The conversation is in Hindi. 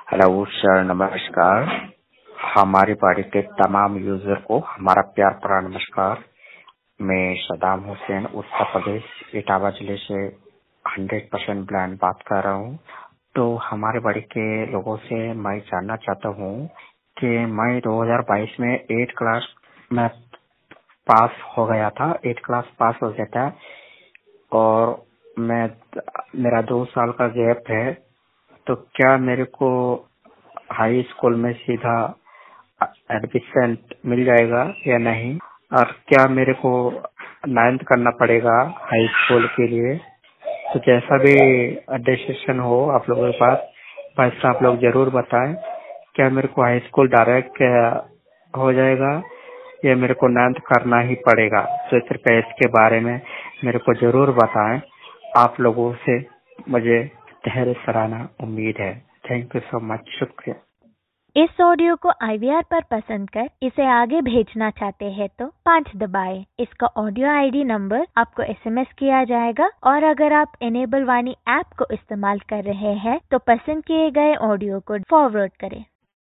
हेलो सर, नमस्कार। हमारी पार्टी के तमाम यूजर को हमारा प्यार भरा नमस्कार। मैं सदाम हुसैन, उत्तर प्रदेश इटावा जिले से 100% ब्लाइंड बात कर रहा हूँ। तो हमारे बाड़ी के लोगों से मैं जानना चाहता हूँ कि मैं 2022 में 8 क्लास में पास हो गया था, 8 क्लास पास हो गया था और मेरा 2 साल का गैप है। तो क्या मेरे को हाई स्कूल में सीधा एडमिशन मिल जाएगा या नहीं, और क्या मेरे को 9th करना पड़ेगा हाई स्कूल के लिए? तो जैसा भी डिसीजन हो आप लोगों के पास, बस आप लोग जरूर बताएं। क्या मेरे को हाई स्कूल डायरेक्ट हो जाएगा या मेरे को 9th करना ही पड़ेगा? तो कृपया इसके बारे में मेरे को जरूर बताएं। आप लोगों से मुझे ढेर सराहना उम्मीद है। थैंक यू सो मच, शुक्रिया। इस ऑडियो को IVR पर पसंद कर इसे आगे भेजना चाहते हैं तो 5 दबाएं। इसका ऑडियो ID नंबर आपको SMS किया जाएगा और अगर आप इनेबल वाणी ऐप को इस्तेमाल कर रहे हैं तो पसंद किए गए ऑडियो को फॉरवर्ड करें।